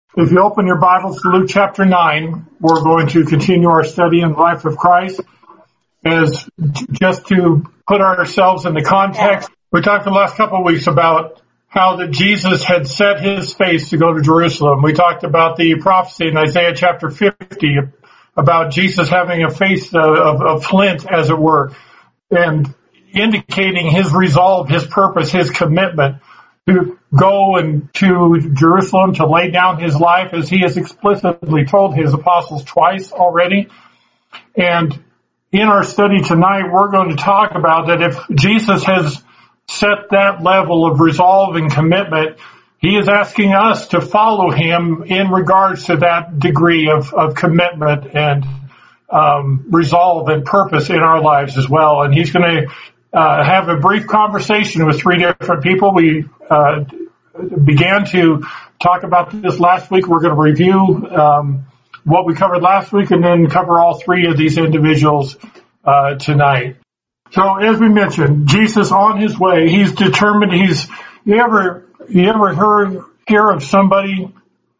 If you open your Bibles to Luke chapter 9, we're going to continue our study in the life of Christ. As just to put ourselves in the context, we talked the last couple of weeks about how that Jesus had set his face to go to Jerusalem. We talked about the prophecy in Isaiah chapter 50 about Jesus having a face of flint, as it were, and indicating his resolve, his purpose, his commitment to go and to Jerusalem to lay down his life, as he has explicitly told his apostles twice already. And in our study tonight, we're going to talk about that if Jesus has set that level of resolve and commitment, he is asking us to follow him in regards to that degree of commitment and resolve and purpose in our lives as well. And he's going to have a brief conversation with three different people. We began to talk about this last week. We're going to review what we covered last week and then cover all three of these individuals tonight. So as we mentioned, Jesus on his way, he's determined. You ever hear of somebody,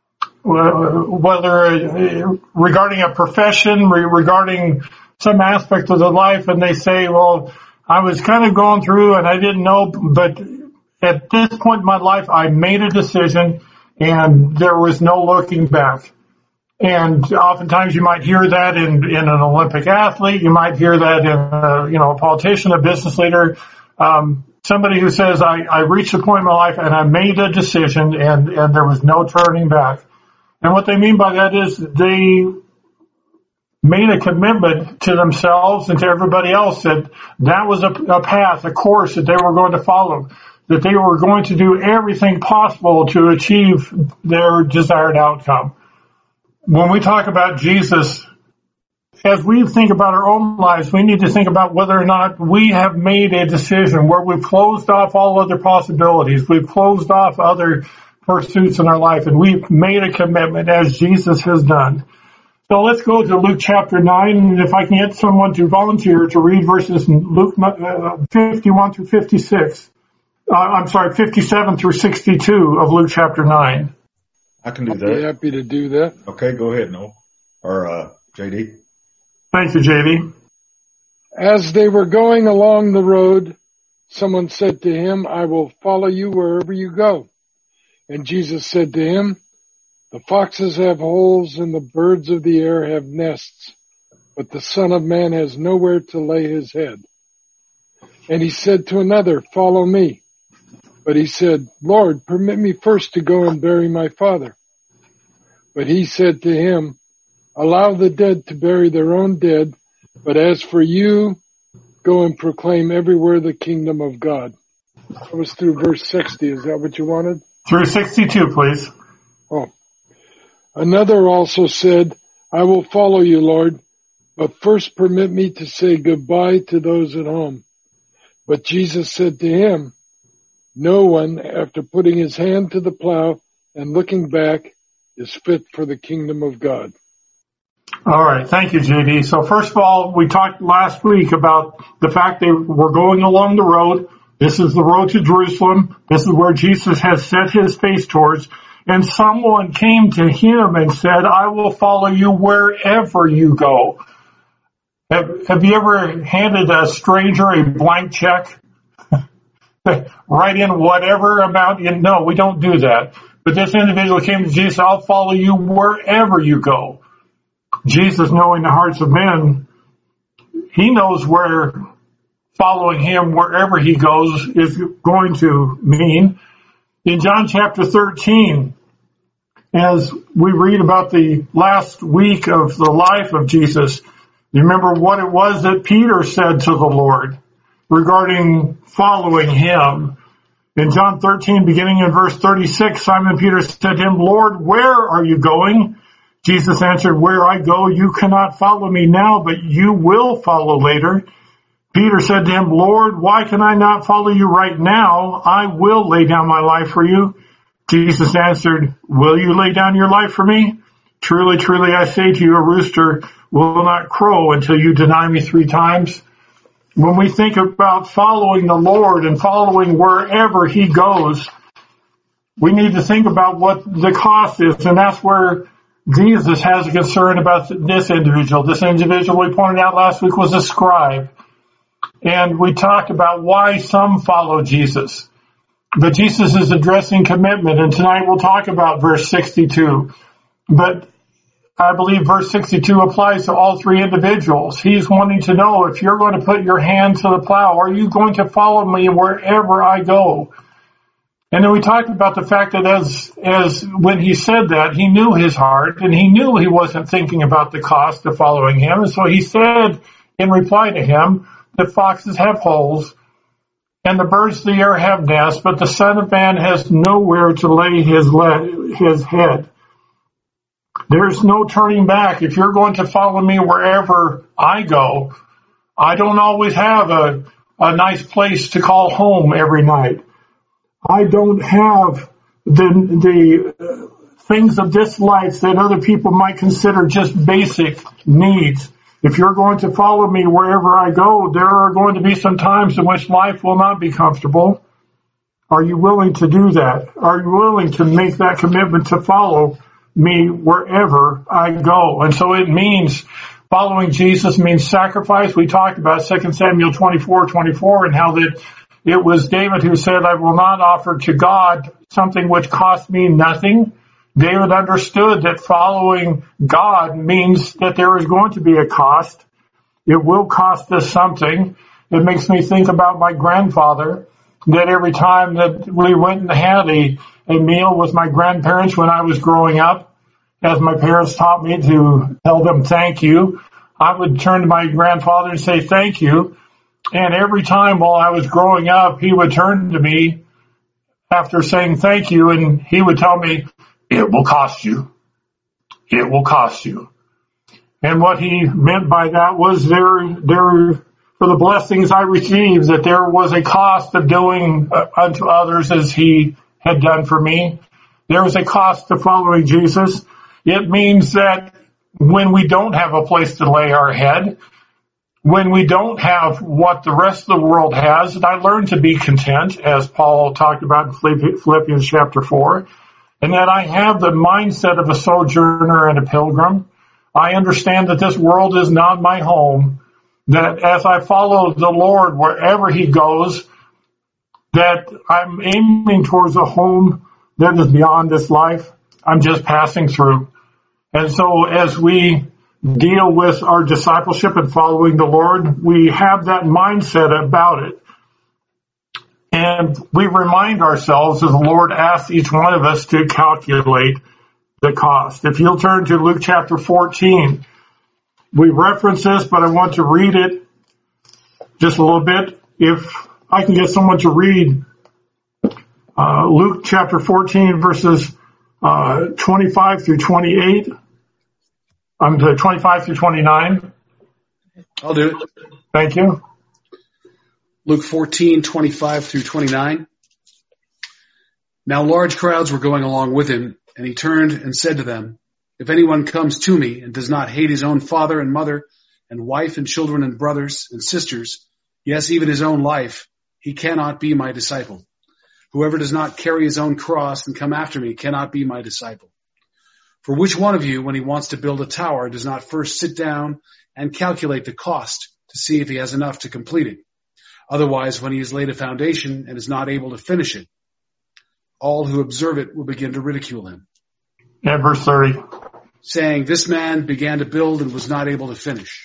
whether regarding a profession, regarding some aspect of their life, and they say, well, I was kind of going through and I didn't know, but at this point in my life, I made a decision and there was no looking back. And oftentimes you might hear that in an Olympic athlete. You might hear that in a politician, a business leader, somebody who says, I reached a point in my life and I made a decision and there was no turning back. And what they mean by that is they made a commitment to themselves and to everybody else that was a path, a course that they were going to follow, that they were going to do everything possible to achieve their desired outcome. When we talk about Jesus, as we think about our own lives, we need to think about whether or not we have made a decision where we've closed off all other possibilities, we've closed off other pursuits in our life, and we've made a commitment as Jesus has done. So let's go to Luke chapter 9, and if I can get someone to volunteer to read verses in Luke 51 through 56. 57 through 62 of Luke chapter 9. I can do that. I'll be happy to do that. Okay, go ahead, Noel. Or JD. Thank you, JD. As they were going along the road, someone said to him, I will follow you wherever you go. And Jesus said to him, the foxes have holes and the birds of the air have nests, but the Son of Man has nowhere to lay his head. And he said to another, follow me. But he said, Lord, permit me first to go and bury my father. But he said to him, allow the dead to bury their own dead, but as for you, go and proclaim everywhere the kingdom of God. That was through verse 60. Is that what you wanted? Through 62, please. Oh. Another also said, I will follow you, Lord, but first permit me to say goodbye to those at home. But Jesus said to him, no one, after putting his hand to the plow and looking back, is fit for the kingdom of God. All right. Thank you, JD. So first of all, we talked last week about the fact they were going along the road. This is the road to Jerusalem. This is where Jesus has set his face towards. And someone came to him and said, I will follow you wherever you go. Have you ever handed a stranger a blank check? Write in whatever amount. No, we don't do that. But this individual came to Jesus, I'll follow you wherever you go. Jesus, knowing the hearts of men, he knows where following him wherever he goes is going to mean. In John chapter 13, as we read about the last week of the life of Jesus, you remember what it was that Peter said to the Lord regarding following him. In John 13, beginning in verse 36, Simon Peter said to him, Lord, where are you going? Jesus answered, where I go, you cannot follow me now, but you will follow later. Peter said to him, Lord, why can I not follow you right now? I will lay down my life for you. Jesus answered, will you lay down your life for me? Truly, truly, I say to you, a rooster will not crow until you deny me 3 times. When we think about following the Lord and following wherever he goes, we need to think about what the cost is, and that's where Jesus has a concern about this individual. This individual we pointed out last week was a scribe. And we talked about why some follow Jesus. But Jesus is addressing commitment, and tonight we'll talk about verse 62. But I believe verse 62 applies to all three individuals. He's wanting to know, if you're going to put your hand to the plow, are you going to follow me wherever I go? And then we talked about the fact that as when he said that, he knew his heart, and he knew he wasn't thinking about the cost of following him. And so he said in reply to him, the foxes have holes, and the birds of the air have nests, but the Son of Man has nowhere to lay his head. There's no turning back. If you're going to follow me wherever I go, I don't always have a nice place to call home every night. I don't have the things of this life that other people might consider just basic needs. If you're going to follow me wherever I go, there are going to be some times in which life will not be comfortable. Are you willing to do that? Are you willing to make that commitment to follow me wherever I go? And so it means, following Jesus means sacrifice. We talked about 2 Samuel 24:24 and how that it was David who said, I will not offer to God something which cost me nothing. David understood that following God means that there is going to be a cost. It will cost us something. It makes me think about my grandfather, that every time that we went and had a meal with my grandparents when I was growing up, as my parents taught me to tell them thank you, I would turn to my grandfather and say thank you. And every time while I was growing up, he would turn to me after saying thank you, and he would tell me, it will cost you. It will cost you. And what he meant by that was there for the blessings I received, that there was a cost of doing unto others as he had done for me. There was a cost to following Jesus. It means that when we don't have a place to lay our head, when we don't have what the rest of the world has, and I learned to be content, as Paul talked about in Philippians chapter 4, and that I have the mindset of a sojourner and a pilgrim. I understand that this world is not my home, that as I follow the Lord wherever he goes, that I'm aiming towards a home that is beyond this life. I'm just passing through. And so as we deal with our discipleship and following the Lord, we have that mindset about it. And we remind ourselves, as the Lord asks each one of us to calculate the cost. If you'll turn to Luke chapter 14, we reference this, but I want to read it just a little bit. If I can get someone to read Luke chapter 14, verses 25 through 28. 25 through 29. I'll do it. Thank you. Luke 14:25 through 29. Now large crowds were going along with him, and he turned and said to them, if anyone comes to me and does not hate his own father and mother and wife and children and brothers and sisters, yes, even his own life, he cannot be my disciple. Whoever does not carry his own cross and come after me cannot be my disciple. For which one of you, when he wants to build a tower, does not first sit down and calculate the cost to see if he has enough to complete it? Otherwise, when he has laid a foundation and is not able to finish it, all who observe it will begin to ridicule him. And verse 30. Saying, this man began to build and was not able to finish.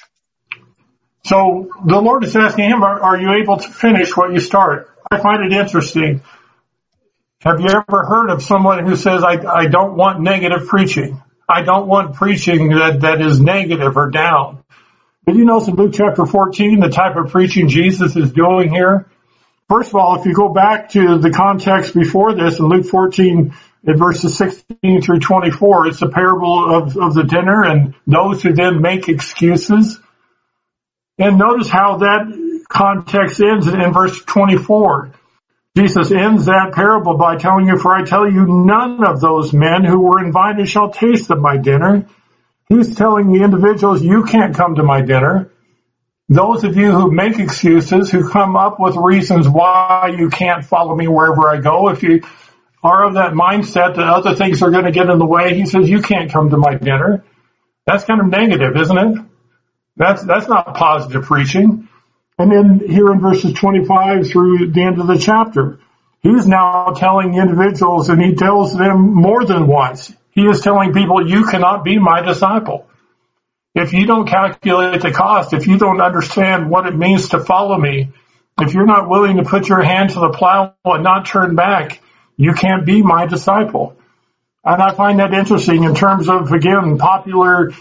So the Lord is asking him, are you able to finish what you start? I find it interesting. Have you ever heard of someone who says, I don't want negative preaching. I don't want preaching that is negative or down. Did you notice in Luke chapter 14 the type of preaching Jesus is doing here? First of all, if you go back to the context before this, in Luke 14, in verses 16 through 24, it's the parable of the dinner and those who then make excuses. And notice how that context ends in verse 24. Jesus ends that parable by telling you, for I tell you, none of those men who were invited shall taste of my dinner. He's telling the individuals, you can't come to my dinner. Those of you who make excuses, who come up with reasons why you can't follow me wherever I go, if you are of that mindset that other things are going to get in the way, he says, you can't come to my dinner. That's kind of negative, isn't it? That's not positive preaching. And then here in verses 25 through the end of the chapter, he's now telling individuals, and he tells them more than once, he is telling people, you cannot be my disciple. If you don't calculate the cost, if you don't understand what it means to follow me, if you're not willing to put your hand to the plow and not turn back, you can't be my disciple. And I find that interesting in terms of, again, popular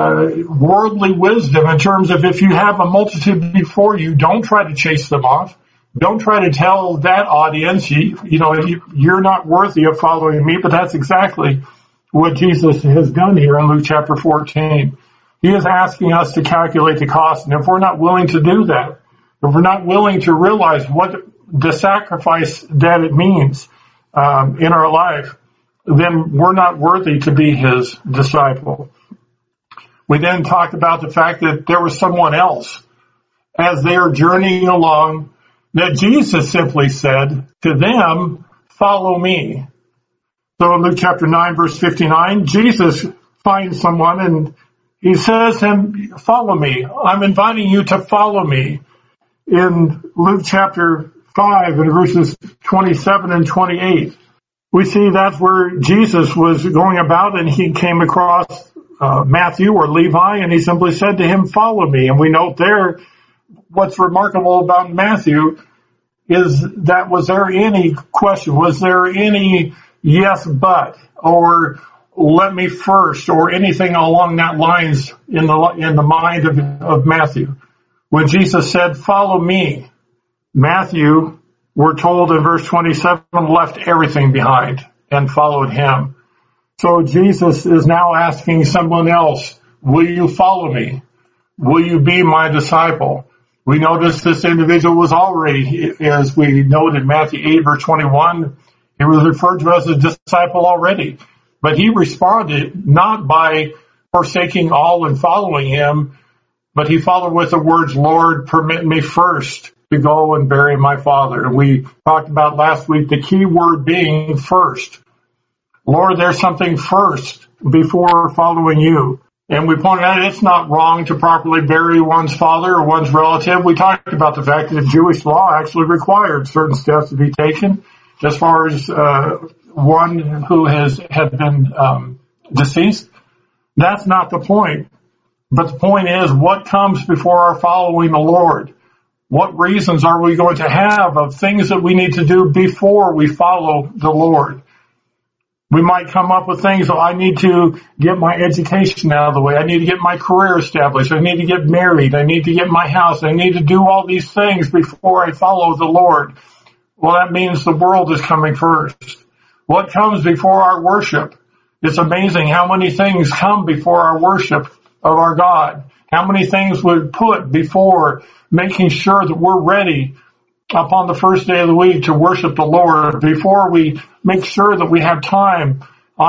worldly wisdom, in terms of if you have a multitude before you, don't try to chase them off. Don't try to tell that audience, you're not worthy of following me, but that's exactly what Jesus has done here in Luke chapter 14. He is asking us to calculate the cost, and if we're not willing to do that, if we're not willing to realize what the sacrifice that it means in our life, then we're not worthy to be his disciple. We then talked about the fact that there was someone else as they are journeying along that Jesus simply said to them, follow me. So in Luke chapter 9, verse 59, Jesus finds someone and he says to him, follow me. I'm inviting you to follow me. In Luke chapter 5 and verses 27 and 28, we see that's where Jesus was going about, and he came across Matthew or Levi, and he simply said to him, follow me. And we note there, what's remarkable about Matthew is that was there any question? Was there any yes, but, or let me first, or anything along that lines in the mind of Matthew? When Jesus said, follow me, Matthew, we're told in verse 27, left everything behind and followed him. So Jesus is now asking someone else, will you follow me? Will you be my disciple? We notice this individual was already, as we noted in Matthew 8, verse 21, he was referred to as a disciple already. But he responded not by forsaking all and following him, but he followed with the words, Lord, permit me first to go and bury my father. And we talked about last week the key word being first. Lord, there's something first before following you. And we pointed out it's not wrong to properly bury one's father or one's relative. We talked about the fact that Jewish law actually required certain steps to be taken as far as one who had been deceased. That's not the point. But the point is, what comes before our following the Lord? What reasons are we going to have of things that we need to do before we follow the Lord? We might come up with things, I need to get my education out of the way. I need to get my career established. I need to get married. I need to get my house. I need to do all these things before I follow the Lord. Well, that means the world is coming first. What comes before our worship? It's amazing how many things come before our worship of our God. How many things we put before making sure that we're ready upon the first day of the week to worship the Lord, before we make sure that we have time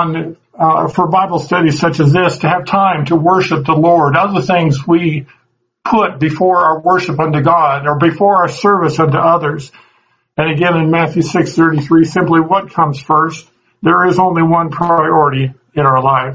for Bible studies such as this, to have time to worship the Lord. Other things we put before our worship unto God or before our service unto others. And again, in Matthew 6:33, simply what comes first? There is only one priority in our life.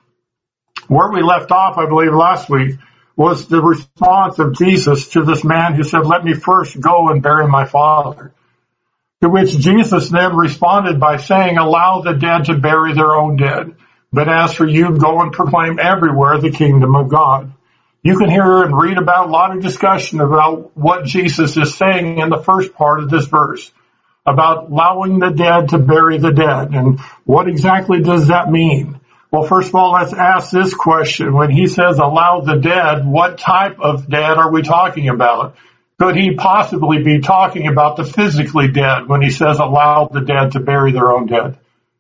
Where we left off, I believe, last week was the response of Jesus to this man who said, let me first go and bury my father. To which Jesus then responded by saying, allow the dead to bury their own dead. But as for you, go and proclaim everywhere the kingdom of God. You can hear and read about a lot of discussion about what Jesus is saying in the first part of this verse, about allowing the dead to bury the dead. And what exactly does that mean? Well, first of all, let's ask this question. When he says allow the dead, what type of dead are we talking about? Could he possibly be talking about the physically dead when he says allow the dead to bury their own dead?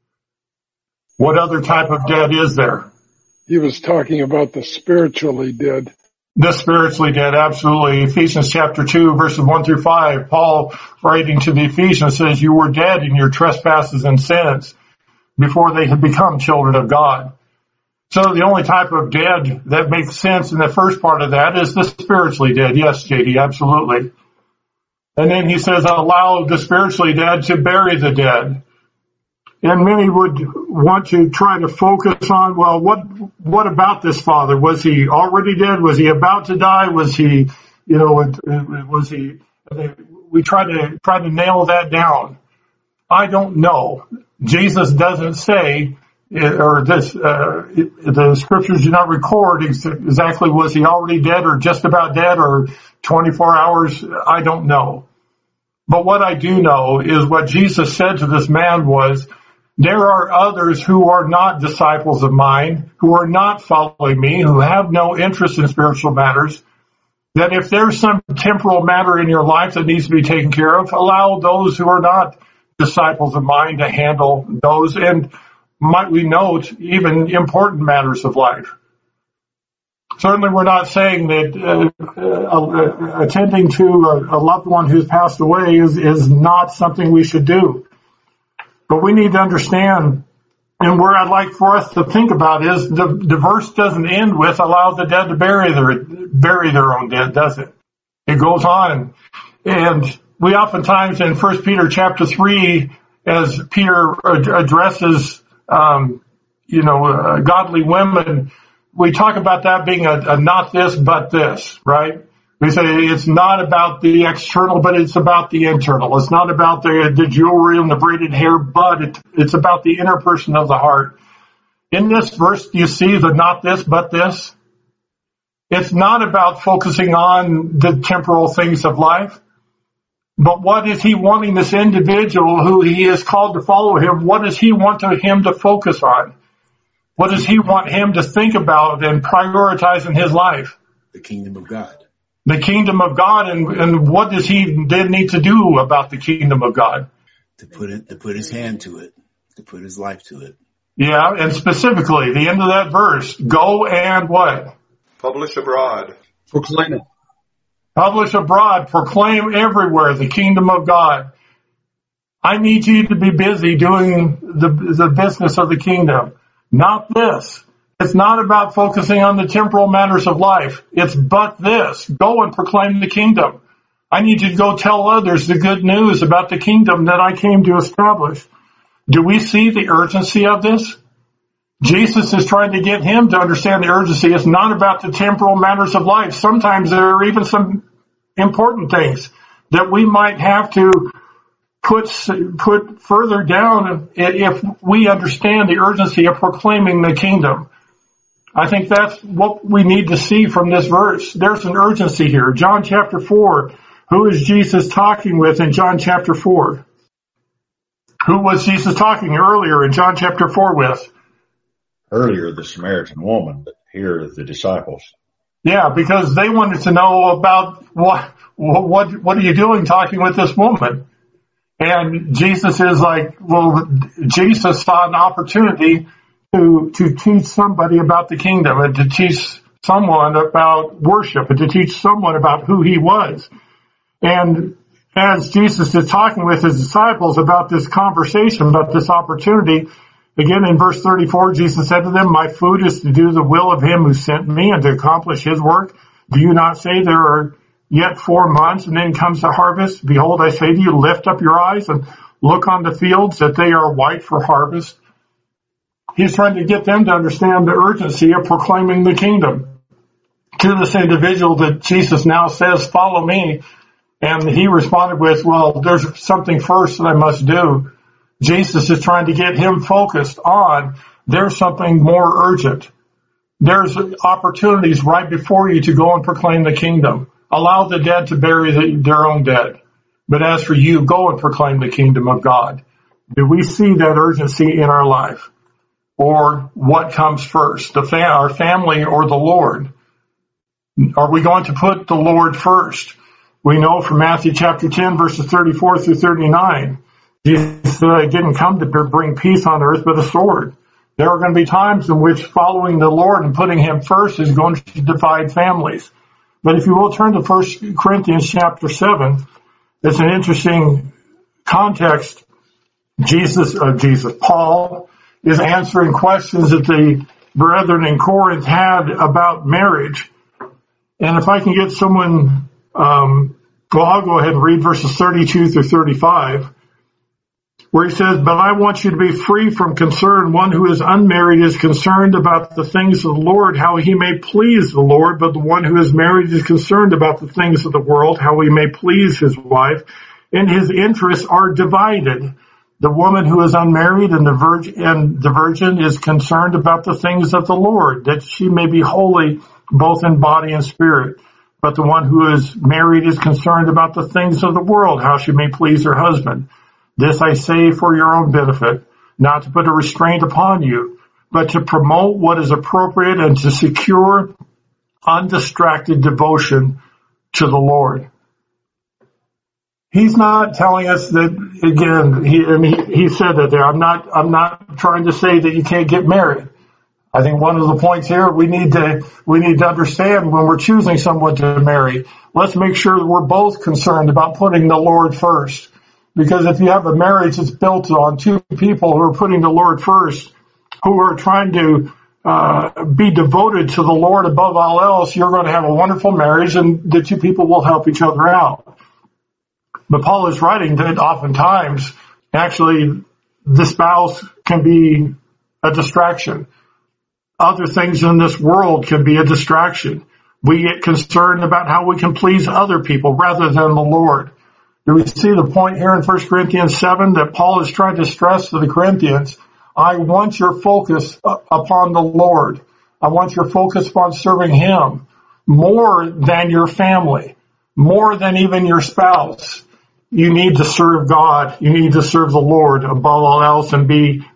What other type of dead is there? He was talking about the spiritually dead. The spiritually dead, absolutely. Ephesians chapter 2, verses 1 through 5, Paul, writing to the Ephesians, says, you were dead in your trespasses and sins before they had become children of God. So the only type of dead that makes sense in the first part of that is the spiritually dead. Yes, JD, absolutely. And then he says, allow the spiritually dead to bury the dead. And many would want to try to focus on, well, what about this father? Was he already dead? Was he about to die? Was he, was he, we try to nail that down. I don't know. Jesus doesn't say, or the scriptures do not record exactly was he already dead or just about dead or 24 hours. I don't know. But what I do know is what Jesus said to this man was, there are others who are not disciples of mine, who are not following me, who have no interest in spiritual matters, that if there's some temporal matter in your life that needs to be taken care of, allow those who are not disciples of mine to handle those, and might we note, even important matters of life. Certainly we're not saying that attending to a loved one who's passed away is not something we should do. But we need to understand, and where I'd like for us to think about is the verse doesn't end with allow the dead to bury their own dead, does it? It goes on. And we oftentimes in 1 Peter chapter 3, as Peter addresses, godly women, we talk about that being a not this, but this, right? We say it's not about the external, but it's about the internal. It's not about the jewelry and the braided hair, but it's about the inner person of the heart. In this verse, do you see the not this, but this? It's not about focusing on the temporal things of life, but what is he wanting this individual who he is called to follow him, what does he want him to focus on? What does he want him to think about and prioritize in his life? The kingdom of God. The kingdom of God, and what does he then need to do about the kingdom of God? To put his hand to it, to put his life to it. Yeah, and specifically, the end of that verse, go and what? Publish abroad. Proclaim it. Publish abroad, proclaim everywhere the kingdom of God. I need you to be busy doing the business of the kingdom, not this. It's not about focusing on the temporal matters of life. It's but this. Go and proclaim the kingdom. I need you to go tell others the good news about the kingdom that I came to establish. Do we see the urgency of this? Jesus is trying to get him to understand the urgency. It's not about the temporal matters of life. Sometimes there are even some important things that we might have to put further down if we understand the urgency of proclaiming the kingdom. I think that's what we need to see from this verse. There's an urgency here. John chapter 4. Who is Jesus talking with in John chapter 4? Who was Jesus talking earlier in John chapter 4 with? Earlier, the Samaritan woman, but here the disciples. Yeah, because they wanted to know about what are you doing talking with this woman? And Jesus is like, well, Jesus saw an opportunity to teach somebody about the kingdom and to teach someone about worship and to teach someone about who he was. And as Jesus is talking with his disciples about this conversation, about this opportunity, again in verse 34, Jesus said to them, my food is to do the will of him who sent me and to accomplish his work. Do you not say there are yet 4 months and then comes the harvest? Behold, I say to you, lift up your eyes and look on the fields that they are white for harvest. He's trying to get them to understand the urgency of proclaiming the kingdom. To this individual that Jesus now says, follow me. And he responded with, well, there's something first that I must do. Jesus is trying to get him focused on there's something more urgent. There's opportunities right before you to go and proclaim the kingdom. Allow the dead to bury their own dead. But as for you, go and proclaim the kingdom of God. Do we see that urgency in our life? Or what comes first, our family or the Lord? Are we going to put the Lord first? We know from Matthew chapter 10, verses 34 through 39, Jesus didn't come to bring peace on earth, but a sword. There are going to be times in which following the Lord and putting him first is going to divide families. But if you will turn to 1 Corinthians chapter 7, it's an interesting context. Paul is answering questions that the brethren in Corinth had about marriage. And if I can get someone, I'll go ahead and read verses 32 through 35. where he says, but I want you to be free from concern. One who is unmarried is concerned about the things of the Lord, how he may please the Lord, but the one who is married is concerned about the things of the world, how he may please his wife, and his interests are divided. The woman who is unmarried and the virgin is concerned about the things of the Lord, that she may be holy both in body and spirit. But the one who is married is concerned about the things of the world, how she may please her husband. This I say for your own benefit, not to put a restraint upon you, but to promote what is appropriate and to secure undistracted devotion to the Lord. He's not telling us that, again, he said that there. I'm not trying to say that you can't get married. I think one of the points here we need to understand when we're choosing someone to marry, let's make sure that we're both concerned about putting the Lord first. Because if you have a marriage that's built on two people who are putting the Lord first, who are trying to be devoted to the Lord above all else, you're going to have a wonderful marriage, and the two people will help each other out. But Paul is writing that oftentimes, actually, the spouse can be a distraction. Other things in this world can be a distraction. We get concerned about how we can please other people rather than the Lord. Do we see the point here in 1 Corinthians 7 that Paul is trying to stress to the Corinthians? I want your focus upon the Lord. I want your focus upon serving Him more than your family, more than even your spouse. You need to serve God. You need to serve the Lord above all else and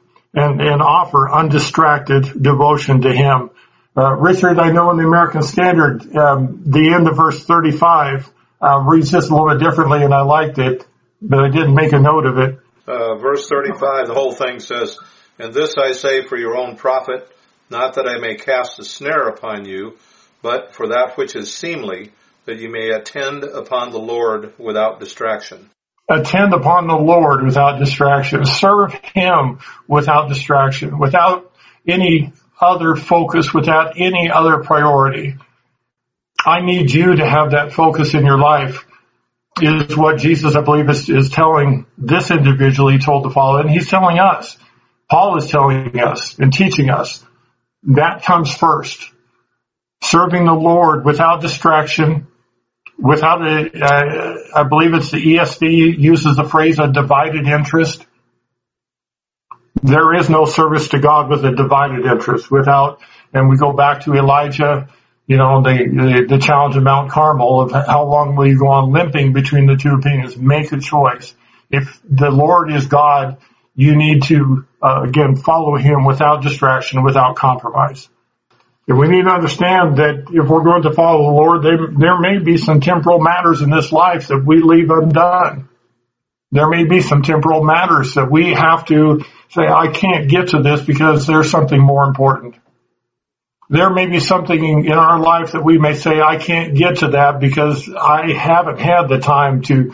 offer undistracted devotion to Him. Richard, I know in the American Standard, the end of verse 35 reads just a little bit differently, and I liked it, but I didn't make a note of it. Verse 35, the whole thing says, and this I say for your own profit, not that I may cast a snare upon you, but for that which is seemly, that you may attend upon the Lord without distraction. Attend upon the Lord without distraction. Serve Him without distraction, without any other focus, without any other priority. I need you to have that focus in your life, is what Jesus, I believe, is telling this individual he told to follow. And He's telling us, Paul is telling us and teaching us, that comes first. Serving the Lord without distraction, without I believe it's the ESV uses the phrase a divided interest. There is no service to God with a divided interest and we go back to Elijah, the challenge of Mount Carmel of how long will you go on limping between the two opinions? Make a choice. If the Lord is God, you need to, again, follow Him without distraction, without compromise. And we need to understand that if we're going to follow the Lord, there may be some temporal matters in this life that we leave undone. There may be some temporal matters that we have to say, I can't get to this because there's something more important. There may be something in our life that we may say, I can't get to that because I haven't had the time to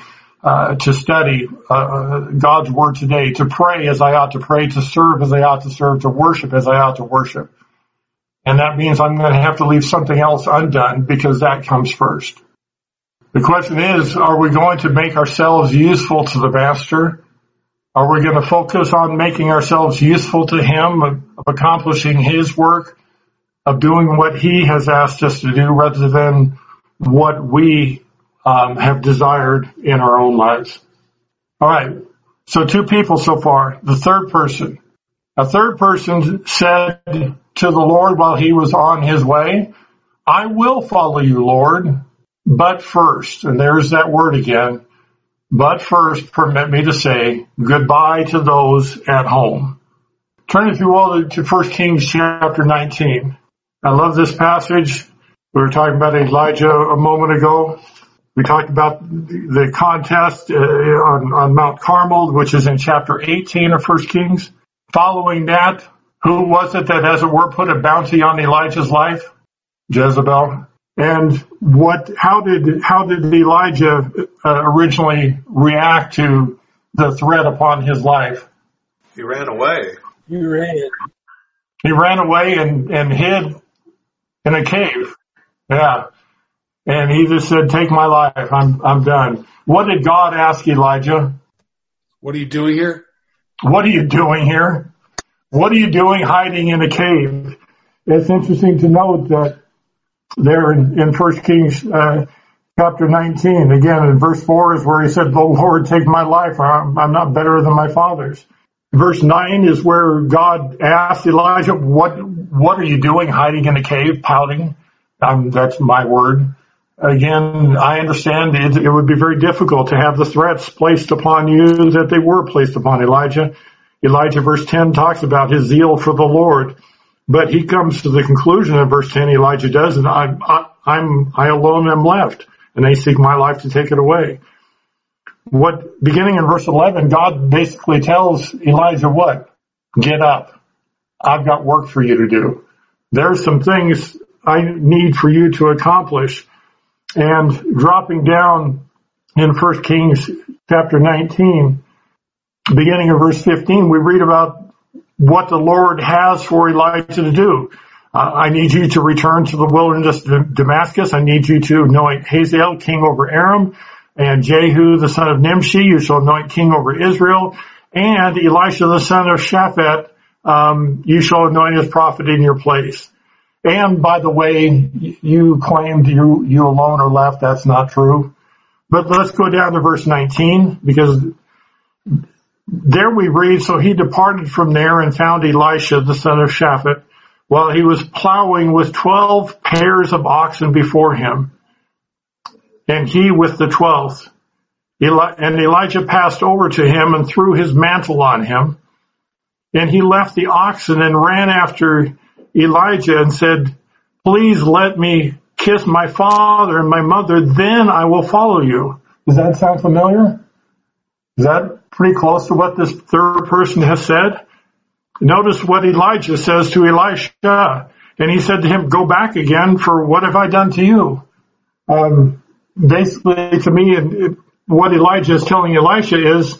study God's Word today, to pray as I ought to pray, to serve as I ought to serve, to worship as I ought to worship. And that means I'm going to have to leave something else undone because that comes first. The question is, are we going to make ourselves useful to the Master? Are we going to focus on making ourselves useful to Him, of accomplishing His work, of doing what He has asked us to do rather than what we have desired in our own lives? All right. So 2 people so far. The third person. A third person said to the Lord while he was on his way, I will follow you, Lord, but first, and there's that word again, but first permit me to say goodbye to those at home. Turn, if you will, to 1 Kings chapter 19. I love this passage. We were talking about Elijah a moment ago. We talked about the contest on Mount Carmel, which is in chapter 18 of 1 Kings. Following that, who was it that, as it were, put a bounty on Elijah's life? Jezebel. And how did Elijah originally react to the threat upon his life? He ran away. He ran away and hid in a cave. Yeah. And he just said, take my life. I'm done. What did God ask Elijah? What are you doing here? what are you doing here? What are you doing hiding in a cave? It's interesting to note that there in 1 Kings chapter 19, again in verse 4 is where he said, "The Lord, take my life. I'm not better than my fathers." Verse 9 is where God asked Elijah, what are you doing hiding in a cave, pouting? That's my word. Again, I understand it would be very difficult to have the threats placed upon you that they were placed upon Elijah. Elijah, verse 10, talks about his zeal for the Lord. But he comes to the conclusion in verse 10, Elijah does, and I alone am left, and they seek my life to take it away. Beginning in verse 11, God basically tells Elijah what? Get up. I've got work for you to do. There's some things I need for you to accomplish. And dropping down in 1 Kings chapter 19, beginning in verse 15, we read about what the Lord has for Elijah to do. I need you to return to the wilderness of Damascus. I need you to anoint Hazael king over Aram, and Jehu the son of Nimshi you shall anoint king over Israel, and Elisha the son of Shaphat you shall anoint as prophet in your place. And by the way, you claimed you alone are left. That's not true. But let's go down to verse 19, because there we read, so he departed from there and found Elisha the son of Shaphat while he was plowing with 12 pairs of oxen before him, and he with the 12th. And Elijah passed over to him and threw his mantle on him. And he left the oxen and ran after Elijah and said, "Please let me kiss my father and my mother, then I will follow you." Does that sound familiar? Is that pretty close to what this third person has said? Notice what Elijah says to Elisha. And he said to him, "Go back again, for what have I done to you?" Basically, to me, what Elijah is telling Elisha is,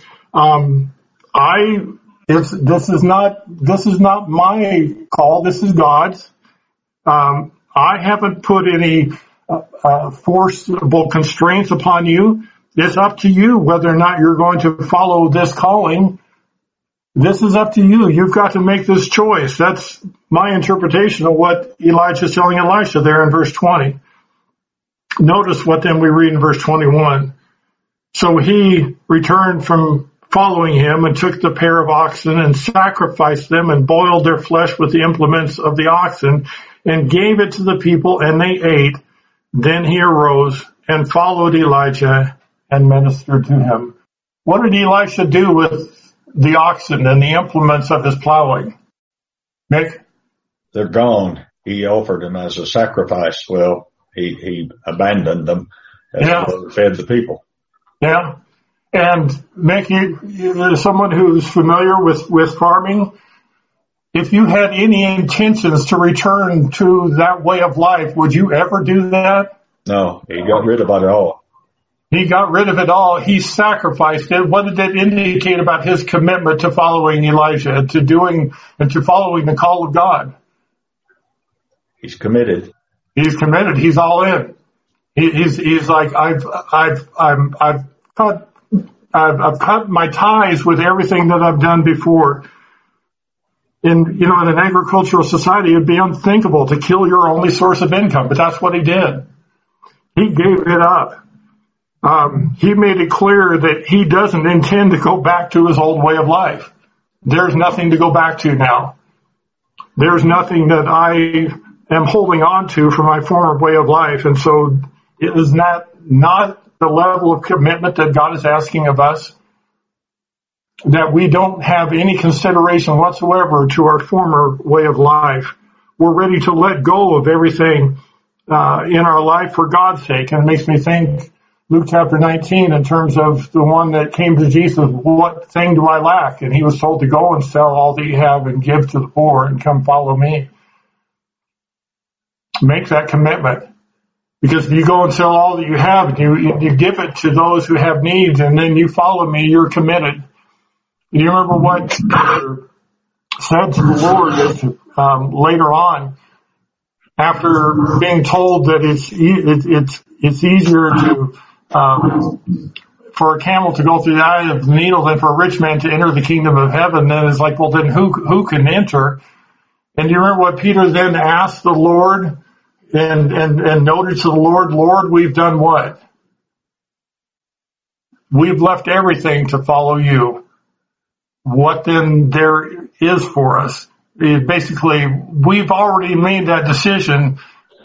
this is not my call. This is God's. I haven't put any forcible constraints upon you. It's up to you whether or not you're going to follow this calling. This is up to you. You've got to make this choice. That's my interpretation of what Elijah is telling Elisha there in verse 20. Notice what then we read in verse 21. So he returned from following him and took the pair of oxen and sacrificed them and boiled their flesh with the implements of the oxen and gave it to the people, and they ate. Then he arose and followed Elijah and ministered to him. What did Elisha do with the oxen and the implements of his plowing? Nick? They're gone. He offered them as a sacrifice. Well, he abandoned them as he fed the people. Yeah. And Mick, you're someone who's familiar with farming. If you had any intentions to return to that way of life, would you ever do that? No, he got rid of it all. He got rid of it all. He sacrificed it. What did that indicate about his commitment to following Elijah, to following the call of God? He's committed. He's committed. He's all in. He's like, I've cut my ties with everything that I've done before. In an agricultural society, it'd be unthinkable to kill your only source of income, but that's what he did. He gave it up. He made it clear that he doesn't intend to go back to his old way of life. There's nothing to go back to now. There's nothing that I am holding on to from my former way of life. And so it is not the level of commitment that God is asking of us, that we don't have any consideration whatsoever to our former way of life. We're ready to let go of everything in our life for God's sake. And it makes me think Luke chapter 19 in terms of the one that came to Jesus, what thing do I lack? And he was told to go and sell all that you have and give to the poor and come follow me. Make that commitment. Because if you go and sell all that you have and you give it to those who have needs and then you follow me, you're committed. Do you remember what Peter said to the Lord later on, after being told that it's easier to for a camel to go through the eye of the needle than for a rich man to enter the kingdom of heaven. And it's like, well, then who can enter? And do you remember what Peter then asked the Lord and noted to the Lord, Lord, we've done what? We've left everything to follow you. What then there is for us? Basically, we've already made that decision.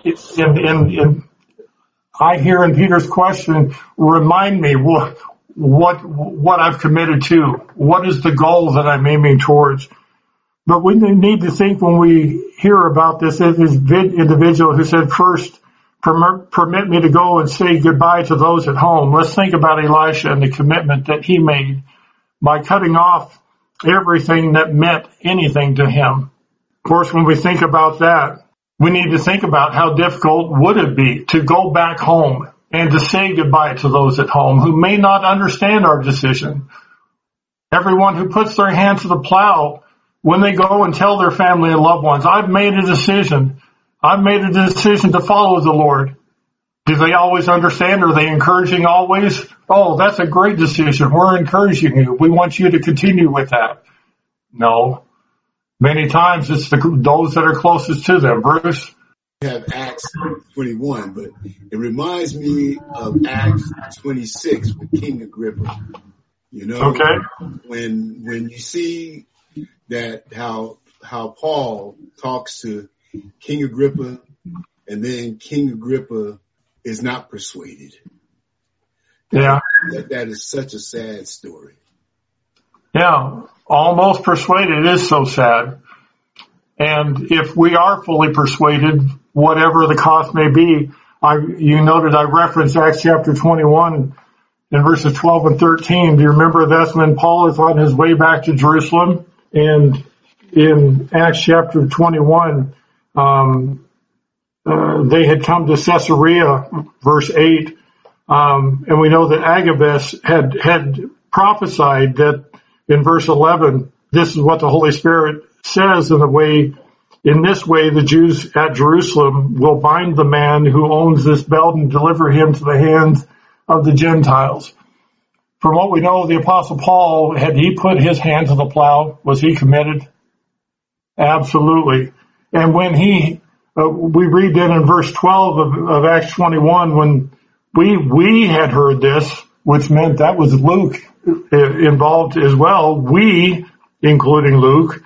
I hear in Peter's question, remind me what I've committed to. What is the goal that I'm aiming towards? But we need to think when we hear about this individual who said, first, permit me to go and say goodbye to those at home. Let's think about Elisha and the commitment that he made by cutting off everything that meant anything to him. Of course, when we think about that, we need to think about how difficult would it be to go back home and to say goodbye to those at home who may not understand our decision. Everyone who puts their hand to the plow, when they go and tell their family and loved ones, I've made a decision. I've made a decision to follow the Lord. Do they always understand? Are they encouraging always? Oh, that's a great decision. We're encouraging you. We want you to continue with that. No. Many times it's those that are closest to them. Bruce? We have Acts 21, but it reminds me of Acts 26 with King Agrippa. You know, okay. When you see that how Paul talks to King Agrippa, and then King Agrippa is not persuaded. Yeah. That is such a sad story. Yeah, almost persuaded is so sad. And if we are fully persuaded, whatever the cost may be, you noted I referenced Acts chapter 21 in verses 12 and 13. Do you remember that's when Paul is on his way back to Jerusalem? And in Acts chapter 21, they had come to Caesarea, verse 8, and we know that Agabus had prophesied that in verse 11, this is what the Holy Spirit says in this way the Jews at Jerusalem will bind the man who owns this belt and deliver him to the hands of the Gentiles. From what we know, the Apostle Paul, had he put his hand to the plow, was he committed? Absolutely. And when we read then in verse 12 of Acts 21, when we had heard this, which meant that was Luke involved as well, we, including Luke,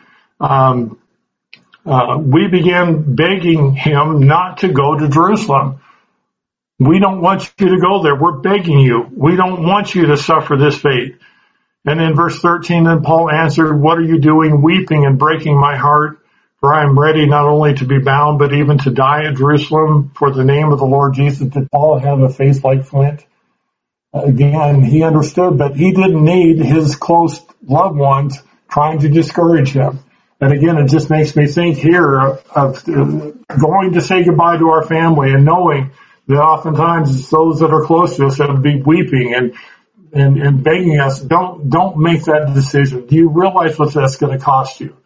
we began begging him not to go to Jerusalem. We don't want you to go there. We're begging you. We don't want you to suffer this fate. And in verse 13, then Paul answered, what are you doing, weeping and breaking my heart? For I am ready not only to be bound, but even to die at Jerusalem for the name of the Lord Jesus. Did Paul have a face like flint? Again, he understood, but he didn't need his close loved ones trying to discourage him. And again, it just makes me think here of going to say goodbye to our family and knowing that oftentimes it's those that are close to us that will be weeping and begging us, don't make that decision. Do you realize what that's going to cost you?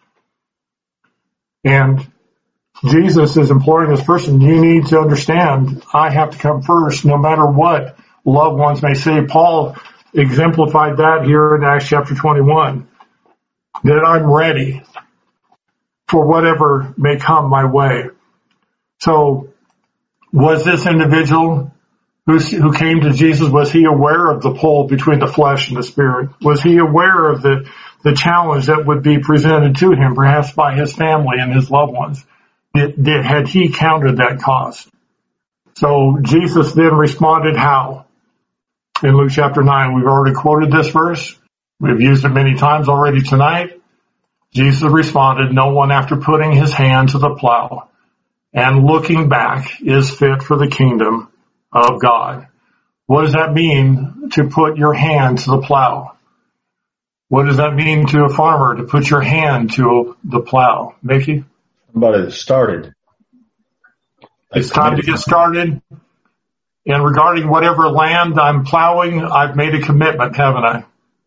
And Jesus is imploring this person, you need to understand, I have to come first no matter what loved ones may say. Paul exemplified that here in Acts chapter 21, that I'm ready for whatever may come my way. So was this individual who came to Jesus, was he aware of the pull between the flesh and the spirit? Was he aware of the challenge that would be presented to him, perhaps by his family and his loved ones? Had he counted that cost? So Jesus then responded how? In Luke chapter 9, we've already quoted this verse. We've used it many times already tonight. Jesus responded, no one after putting his hand to the plow and looking back is fit for the kingdom of God. What does that mean to put your hand to the plow? What does that mean to a farmer to put your hand to the plow? Mickey? Somebody that started. It's time to get started. And regarding whatever land I'm plowing, I've made a commitment, haven't I?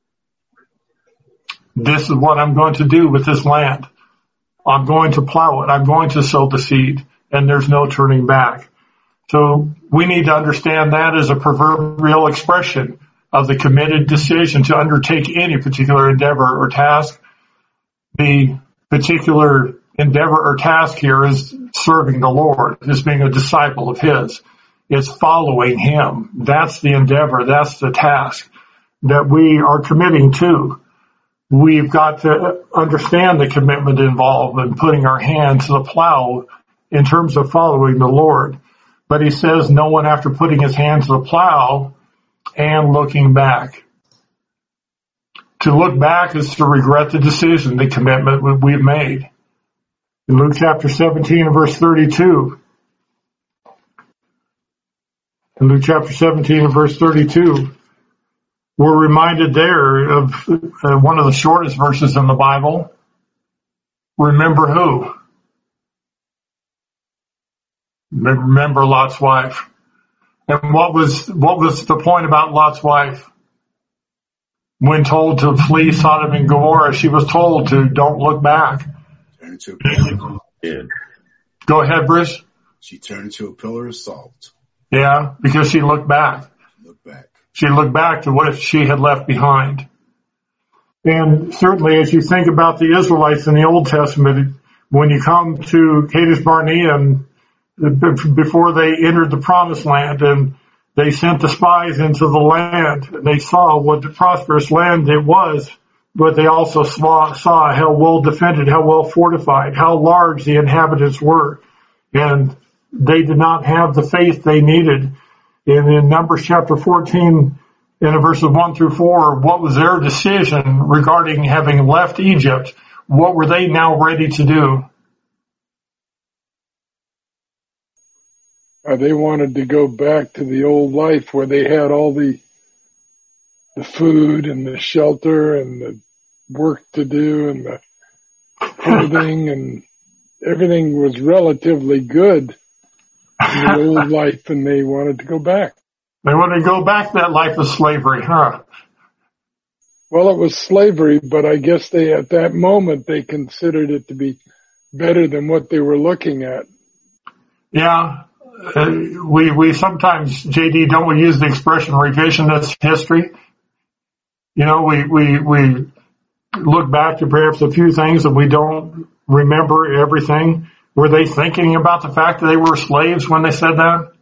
This is what I'm going to do with this land. I'm going to plow it. I'm going to sow the seed, and there's no turning back. So we need to understand that as a proverbial expression. of the committed decision to undertake any particular endeavor or task. The particular endeavor or task here is serving the Lord, is being a disciple of His. It's following Him. That's the endeavor. That's the task that we are committing to. We've got to understand the commitment involved in putting our hand to the plow in terms of following the Lord. But He says no one after putting his hand to the plow and looking back. To look back is to regret the decision, the commitment we've made. In Luke chapter 17 and verse 32, in Luke chapter 17 and verse 32, we're reminded there of one of the shortest verses in the Bible. Remember who? Remember Lot's wife. And what was the point about Lot's wife? When told to flee Sodom and Gomorrah, she was told to don't look back. Turn into a pillar. Yeah. Go ahead, Bruce. She turned into a pillar of salt. Yeah, because she looked back. Look back. She looked back to what she had left behind. And certainly as you think about the Israelites in the Old Testament, when you come to Kadesh Barnea and before they entered the promised land and they sent the spies into the land, and they saw what the prosperous land it was, but they also saw how well defended, how well fortified, how large the inhabitants were. And they did not have the faith they needed. And in Numbers chapter 14, in verses 1 through 4, what was their decision regarding having left Egypt? What were they now ready to do? They wanted to go back to the old life where they had all the food and the shelter and the work to do and the clothing and everything was relatively good in the old life, and they wanted to go back. They wanted to go back to that life of slavery, huh? Well, it was slavery, but I guess at that moment they considered it to be better than what they were looking at. Yeah. We sometimes, JD, don't we use the expression revisionist history? You know, we look back to perhaps a few things and we don't remember everything. Were they thinking about the fact that they were slaves when they said that?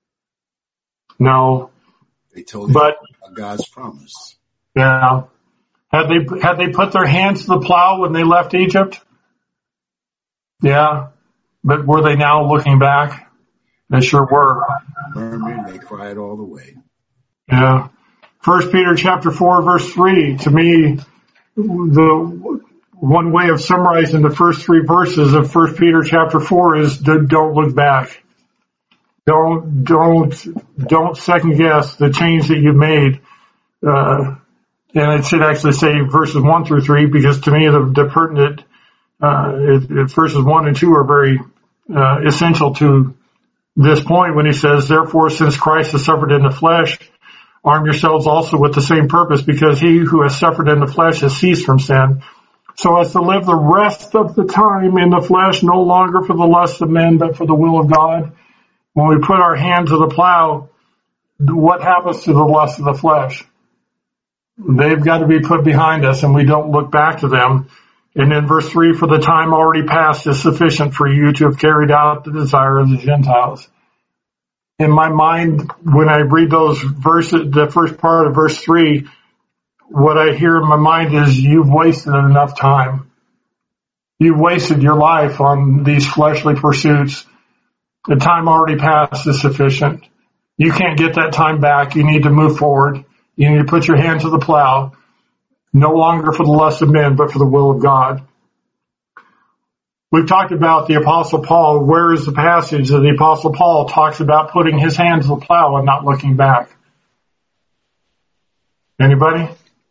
No. They told about God's promise. Yeah. Had they put their hands to the plow when they left Egypt? Yeah. But were they now looking back? They sure were. Murmuring, they cried all the way. Yeah. 1 Peter chapter 4 verse 3, to me, the one way of summarizing the first three verses of 1 Peter chapter 4 is don't look back. Don't second guess the change that you made. And it should actually say verses 1 through 3 because to me the pertinent, verses 1 and 2 are very, essential to this point when he says, therefore, since Christ has suffered in the flesh, arm yourselves also with the same purpose, because he who has suffered in the flesh has ceased from sin, so as to live the rest of the time in the flesh, no longer for the lust of men, but for the will of God. When we put our hand to the plow, what happens to the lust of the flesh? They've got to be put behind us, and we don't look back to them. And in verse 3, for the time already past is sufficient for you to have carried out the desire of the Gentiles. In my mind, when I read those verses, the first part of verse 3, what I hear in my mind is you've wasted enough time. You've wasted your life on these fleshly pursuits. The time already past is sufficient. You can't get that time back. You need to move forward. You need to put your hand to the plow. No longer for the lust of men, but for the will of God. We've talked about the Apostle Paul. Where is the passage that the Apostle Paul talks about putting his hand to the plow and not looking back? Anybody?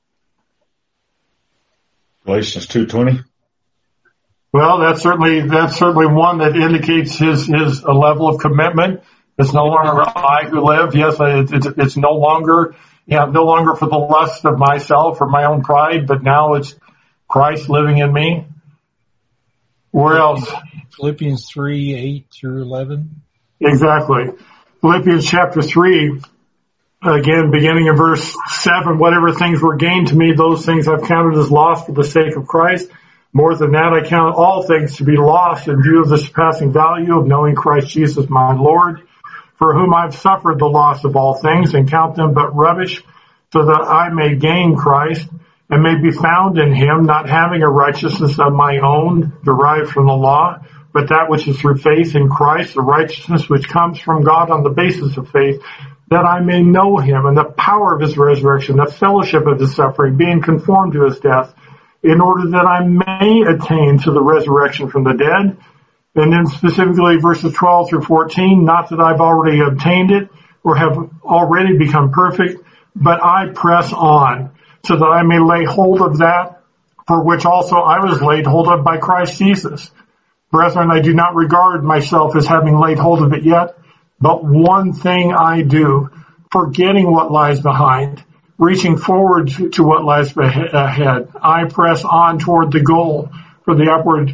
Galatians 2:20. Well, that's certainly one that indicates his a level of commitment. It's no longer I who live. Yes, it's no longer for the lust of myself or my own pride, but now it's Christ living in me. Where else? Philippians 3:8 through 11. Exactly. Philippians chapter 3 again, beginning in verse 7, whatever things were gained to me, those things I've counted as lost for the sake of Christ. More than that, I count all things to be lost in view of the surpassing value of knowing Christ Jesus my Lord, for whom I've suffered the loss of all things, and count them but rubbish, so that I may gain Christ, and may be found in him, not having a righteousness of my own derived from the law, but that which is through faith in Christ, the righteousness which comes from God on the basis of faith, that I may know him and the power of his resurrection, the fellowship of his suffering, being conformed to his death, in order that I may attain to the resurrection from the dead. And then specifically verses 12 through 14, not that I've already obtained it or have already become perfect, but I press on, so that I may lay hold of that for which also I was laid hold of by Christ Jesus. Brethren, I do not regard myself as having laid hold of it yet, but one thing I do, forgetting what lies behind, reaching forward to what lies ahead, I press on toward the goal for the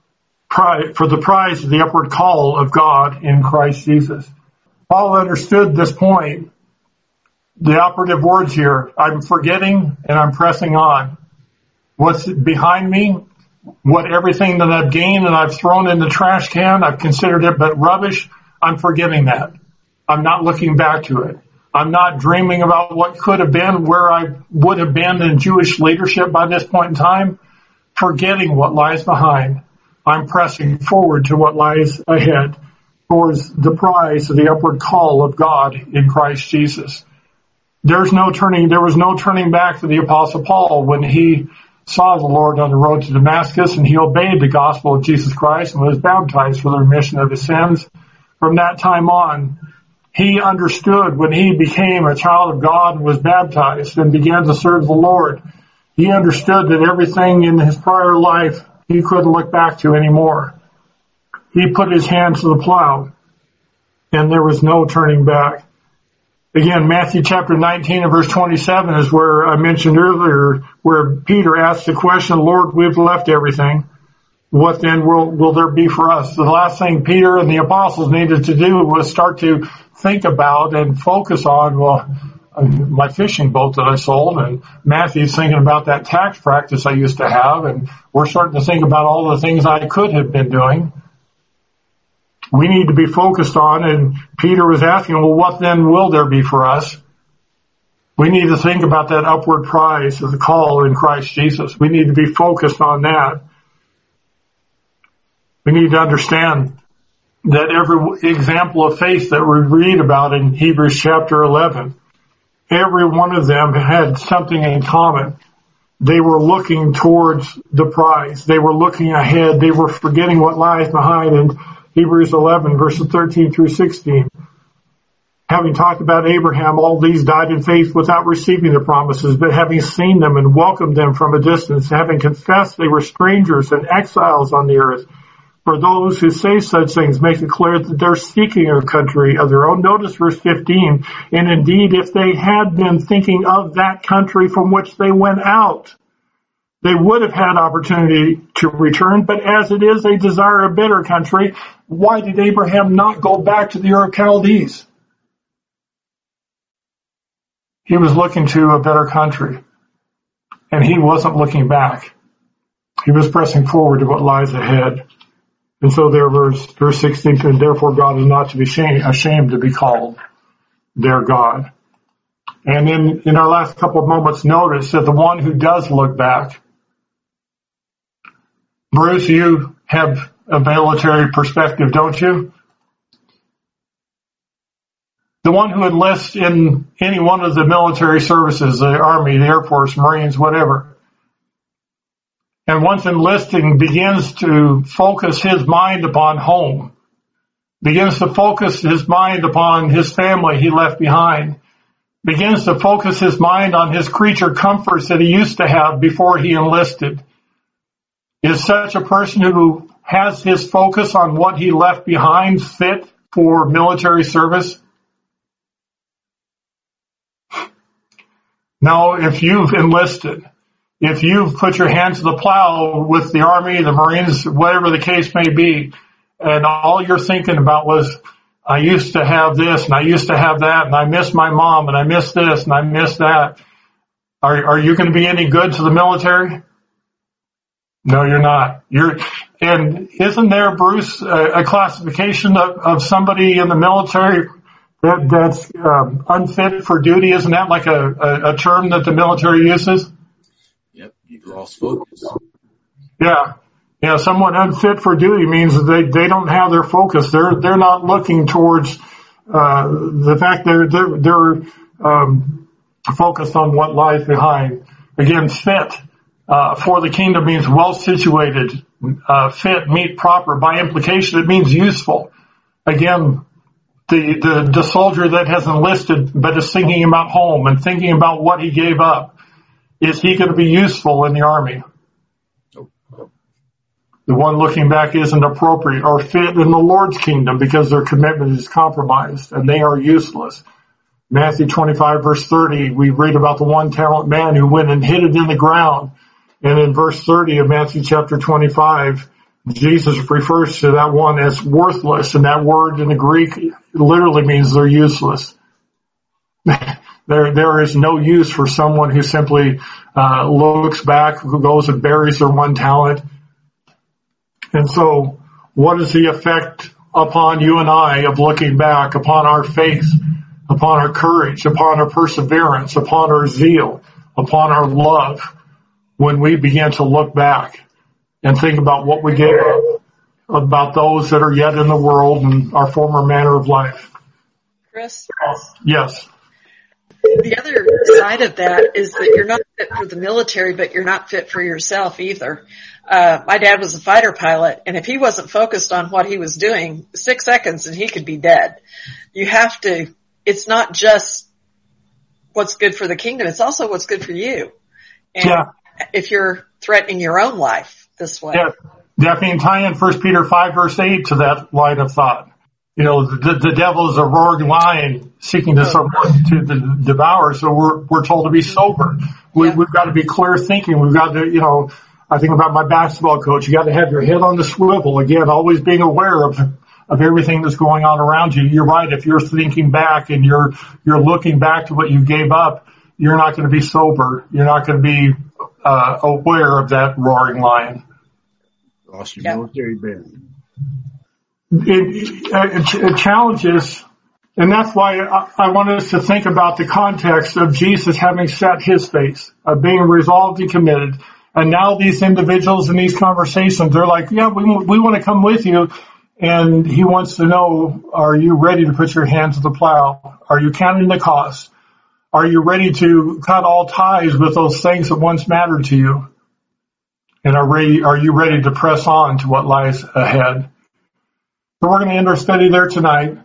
prize of the upward call of God in Christ Jesus. Paul understood this point. The operative words here, I'm forgetting and I'm pressing on. What's behind me, what everything that I've gained and I've thrown in the trash can, I've considered it but rubbish, I'm forgetting that. I'm not looking back to it. I'm not dreaming about what could have been, where I would have been in Jewish leadership by this point in time, forgetting what lies behind. I'm pressing forward to what lies ahead, towards the prize of the upward call of God in Christ Jesus. There was no turning back for the Apostle Paul when he saw the Lord on the road to Damascus, and he obeyed the gospel of Jesus Christ and was baptized for the remission of his sins. From that time on, he understood when he became a child of God and was baptized and began to serve the Lord. He understood that everything in his prior life he couldn't look back to anymore. He put his hand to the plow, and there was no turning back. Again, Matthew chapter 19 and verse 27 is where I mentioned earlier, where Peter asked the question, Lord, we've left everything. What then will there be for us? The last thing Peter and the apostles needed to do was start to think about and focus on, my fishing boat that I sold, and Matthew's thinking about that tax practice I used to have, and we're starting to think about all the things I could have been doing. We need to be focused on, and Peter was asking, well, what then will there be for us? We need to think about that upward prize of the call in Christ Jesus. We need to be focused on that. We need to understand that every example of faith that we read about in Hebrews chapter 11, every one of them had something in common. They were looking towards the prize. They were looking ahead. They were forgetting what lies behind. In Hebrews 11, verses 13 through 16. Having talked about Abraham, all these died in faith without receiving the promises, but having seen them and welcomed them from a distance, having confessed they were strangers and exiles on the earth. For those who say such things make it clear that they're seeking a country of their own. Notice verse 15. And indeed, if they had been thinking of that country from which they went out, they would have had opportunity to return. But as it is, they desire a better country. Why did Abraham not go back to the Ur of Chaldees? He was looking to a better country, and he wasn't looking back. He was pressing forward to what lies ahead. And so there was verse 16, and therefore God is not to be ashamed to be called their God. And in our last couple of moments, notice that the one who does look back, Bruce, you have a military perspective, don't you? The one who enlists in any one of the military services, the Army, the Air Force, Marines, whatever, and once enlisting begins to focus his mind upon home, begins to focus his mind upon his family he left behind, begins to focus his mind on his creature comforts that he used to have before he enlisted. Is such a person who has his focus on what he left behind fit for military service? Now, if you've enlisted, if you've put your hand to the plow with the Army, the Marines, whatever the case may be, and all you're thinking about was, I used to have this and I used to have that and I miss my mom and I miss this and I miss that. Are you going to be any good to the military? No, you're not. And isn't there, Bruce, a classification of somebody in the military that's unfit for duty? Isn't that like a term that the military uses? Yep, you've lost focus. Yeah. Yeah, someone unfit for duty means they don't have their focus. They're not looking towards the fact they're focused on what lies behind. Again, fit for the kingdom means well situated, fit, meet, proper. By implication, it means useful. Again, the soldier that has enlisted but is thinking about home and thinking about what he gave up, is he going to be useful in the army? The one looking back isn't appropriate or fit in the Lord's kingdom because their commitment is compromised and they are useless. Matthew 25 verse 30, we read about the 1 talent man who went and hid it in the ground. And in verse 30 of Matthew chapter 25, Jesus refers to that one as worthless, and that word in the Greek literally means they're useless. There is no use for someone who simply looks back, who goes and buries their 1 talent. And so what is the effect upon you and I of looking back upon our faith, upon our courage, upon our perseverance, upon our zeal, upon our love, when we begin to look back and think about what we gave up, about those that are yet in the world and our former manner of life? Chris? Yes. The other side of that is that you're not fit for the military, but you're not fit for yourself either. My dad was a fighter pilot, and if he wasn't focused on what he was doing, 6 seconds and he could be dead. You have to, it's not just what's good for the kingdom, it's also what's good for you. And if you're threatening your own life this way. Yeah, Daphne, tie in 1 Peter 5 verse 8 to that line of thought. You know, the devil is a roaring lion seeking to someone to devour. So we're told to be sober. We've got to be clear thinking. We've got to, I think about my basketball coach. You got to have your head on the swivel. Again, always being aware of everything that's going on around you. You're right. If you're thinking back and you're looking back to what you gave up, you're not going to be sober. You're not going to be aware of that roaring lion. Lost your military band. It challenges, and that's why I want us to think about the context of Jesus having set his face, of being resolved and committed. And now these individuals in these conversations, they're like, yeah, we want to come with you. And he wants to know, are you ready to put your hand to the plow? Are you counting the cost? Are you ready to cut all ties with those things that once mattered to you? And are you ready to press on to what lies ahead? So we're going to end our study there tonight.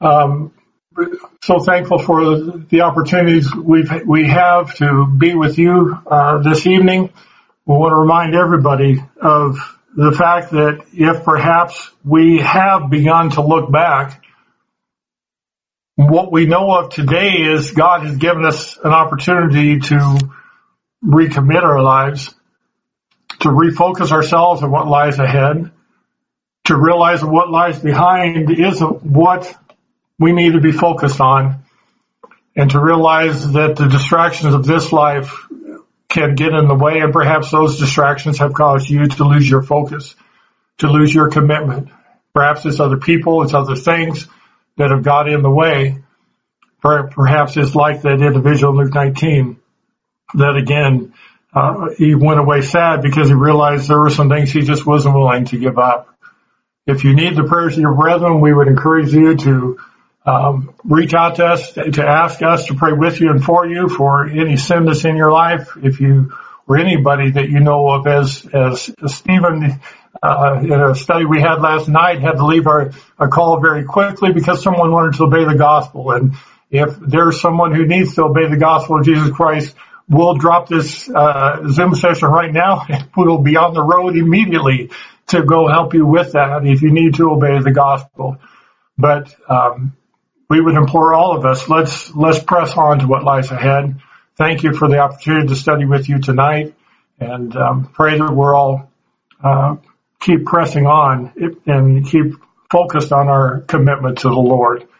So thankful for the opportunities we have to be with you this evening. We want to remind everybody of the fact that if perhaps we have begun to look back, what we know of today is God has given us an opportunity to recommit our lives, to refocus ourselves on what lies ahead, to realize that what lies behind isn't what we need to be focused on, and to realize that the distractions of this life can get in the way, and perhaps those distractions have caused you to lose your focus, to lose your commitment. Perhaps it's other people, it's other things that have got in the way. Perhaps it's like that individual in Luke 19, that again, he went away sad because he realized there were some things he just wasn't willing to give up. If you need the prayers of your brethren, we would encourage you to reach out to us, to ask us to pray with you and for you for any sin that's in your life. If you or anybody that you know of, as Stephen, in a study we had last night, had to leave our call very quickly because someone wanted to obey the gospel. And if there's someone who needs to obey the gospel of Jesus Christ, we'll drop this Zoom session right now, and we'll be on the road immediately to go help you with that if you need to obey the gospel. But we would implore all of us, let's press on to what lies ahead. Thank you for the opportunity to study with you tonight, and pray that we're all keep pressing on and keep focused on our commitment to the Lord.